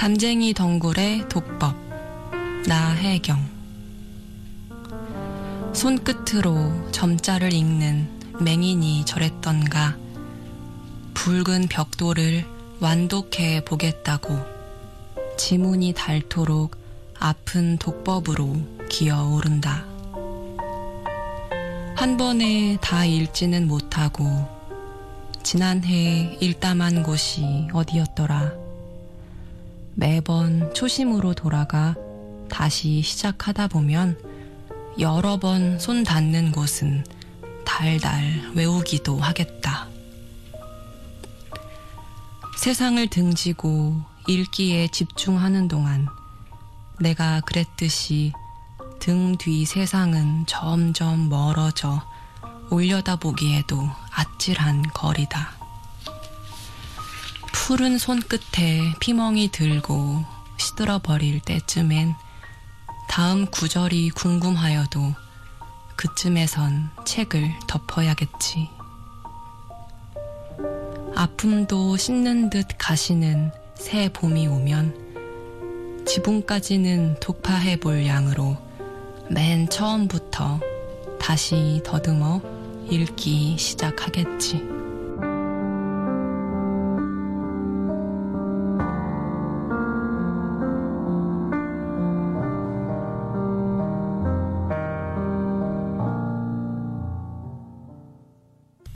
담쟁이 덩굴의 독법 나혜경. 손끝으로 점자를 읽는 맹인이 저랬던가. 붉은 벽돌을 완독해 보겠다고 지문이 닳도록 아픈 독법으로 기어오른다. 한 번에 다 읽지는 못하고 지난해 읽다만 곳이 어디였더라. 매번 초심으로 돌아가 다시 시작하다 보면 여러 번 손 닿는 곳은 달달 외우기도 하겠다. 세상을 등지고 읽기에 집중하는 동안 내가 그랬듯이 등 뒤 세상은 점점 멀어져 올려다보기에도 아찔한 거리다. 푸른 손끝에 피멍이 들고 시들어버릴 때쯤엔 다음 구절이 궁금하여도 그쯤에선 책을 덮어야겠지. 아픔도 씻는 듯 가시는 새 봄이 오면 지붕까지는 독파해볼 양으로 맨 처음부터 다시 더듬어 읽기 시작하겠지.